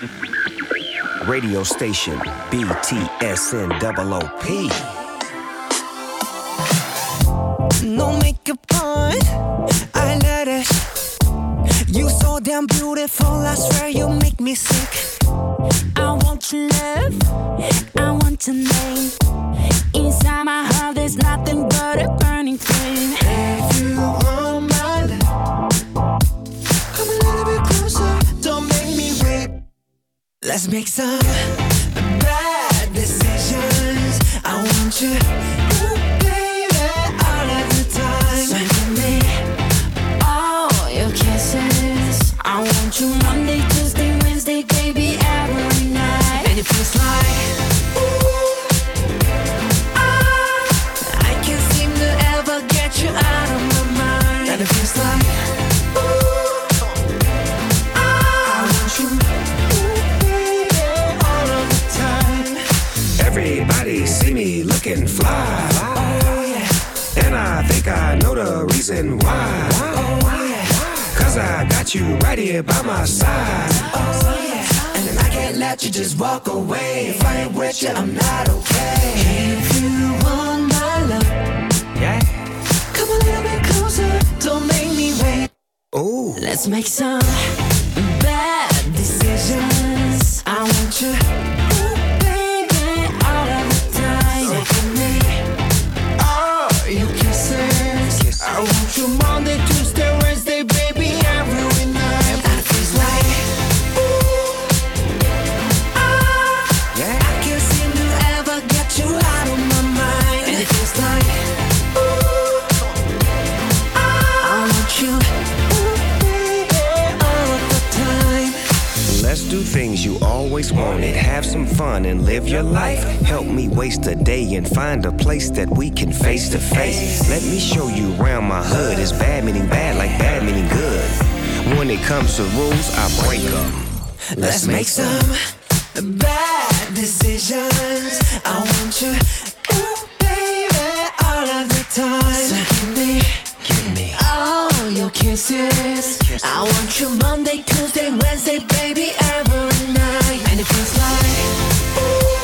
Radio station BTSN double OP. No makeup on, I love it. You so damn beautiful, I swear you make me sick. I want your love, I want your name. Inside my heart there's nothing but a burning flame. If you want my love, come a little bit closer, don't make me wait. Let's make some bad decisions. I want you, ooh, baby, all of the time. So give me all your kisses. I want you Monday, Tuesday, Wednesday, baby, every night. And it feels like, ooh, I can't seem to ever get you out of my mind. And it feels like, ooh, I want you, ooh, baby, all of the time. Everybody see me looking fly. Oh yeah, And I think I know the reason why. oh yeah, Cause I got you right here by my side. oh yeah. And I can't let you just walk away. If I ain't with you, I'm not okay. If you want my love, Yeah. come a little bit closer, don't make me wait. Ooh. Let's make some bad decisions. I want you, ooh, baby, all of the time. So give me all your kisses. I want you Monday, Tuesday, Wednesday, baby, every night. And it feels like, ooh, Yeah. I can't seem to ever get you out of my mind. And it feels like, ooh, I want you, ooh, baby, all of the time. Let's do things you always wanted. Have some fun and live your life. Help me waste a day and find a place that we can face to face. Let me show you around my hood. It's bad meaning bad like bad meaning good. When it comes to rules, I break them. Let's make some bad decisions. I want you, ooh, baby, all of the time. So give me all your kisses. I want you Monday, Tuesday, Wednesday, baby, every night. And it feels like, ooh,